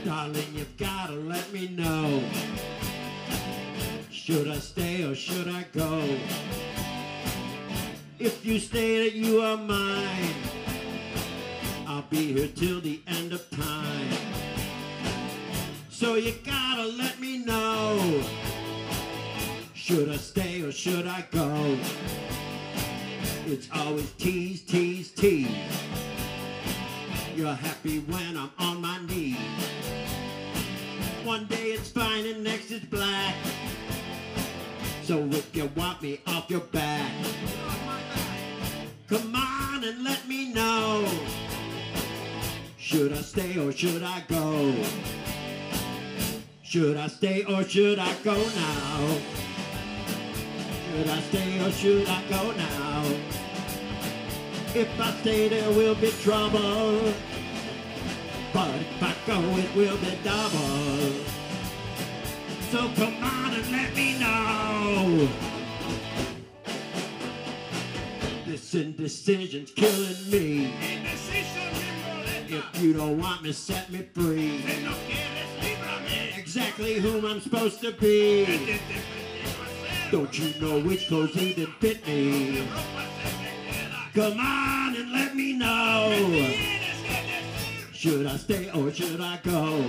Darling, you've gotta let me know. Should I stay or should I go? If you stay that you are mine, I'll be here till the end of time. So you gotta let me know. Should I stay or should I go? It's always tease, tease, tease. You're happy when I'm on my knees. One day it's fine and next it's black. So if you want me off your back, come on and let me know. Should I stay or should I go? Should I stay or should I go now? Should I stay or should I go now? If I stay there will be trouble, but if I go it will be double. So come on and let me know. This indecision's killing me. If you don't want me, set me free. Exactly whom I'm supposed to be. Don't you know which clothes even fit me? Come on and let me know. Should I stay or should I go?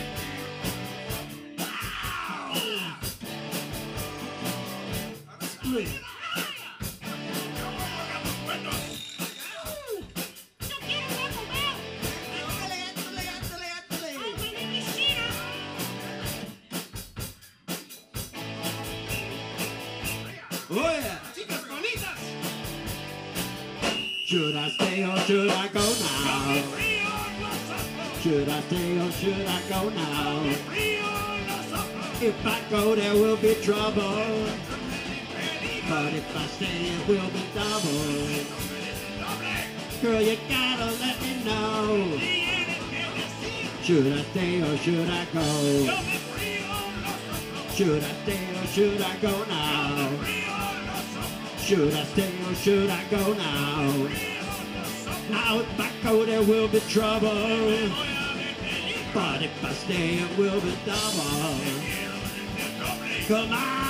Split. Oh yeah! Should I stay or should I go now? Should I stay or should I go now? If I go there will be trouble, but if I stay it will be double. Girl, you gotta let me know. Should I stay or should I go? Should I stay or should I go now? Should I stay or should I go now? Now if I go there will be trouble, but if I stay it will be double. Come on!